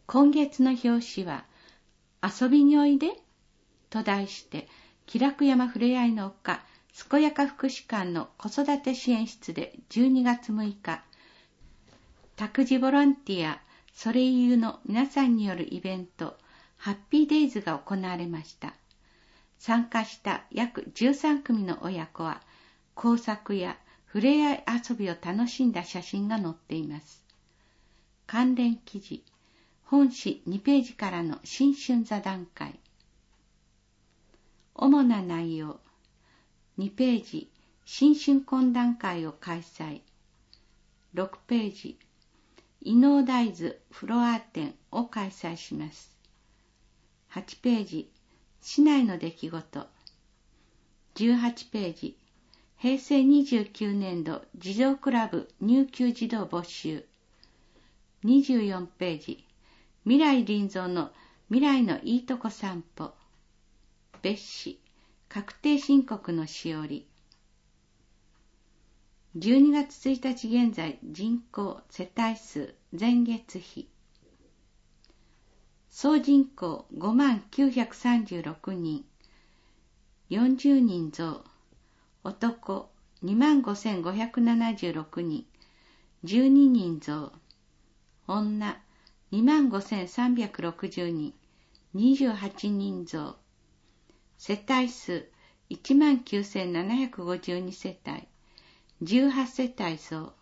今月の表紙は、遊びにおいでと題して、気楽山ふれあいの丘、健やか福祉館の子育て支援室で12月6日、託児ボランティア、それゆうの皆さんによるイベント、ハッピーデイズが行われました。参加した約13組の親子は、工作やふれあい遊びを楽しんだ写真が載っています。関連記事、本誌2ページからの新春座談会。主な内容、2ページ、新春懇談会を開催。6ページ、伊能大豆フロア展を開催します。8ページ、市内の出来事。18ページ、平成29年度児童クラブ入級児童募集。24ページ、未来臨蔵の未来のいいとこ散歩。別紙、確定申告のしおり。12月1日現在人口世帯数前月比。総人口5936人。40人増。男25576人。12人増。女25360人。28人増。世帯数19752世帯。18世帯増。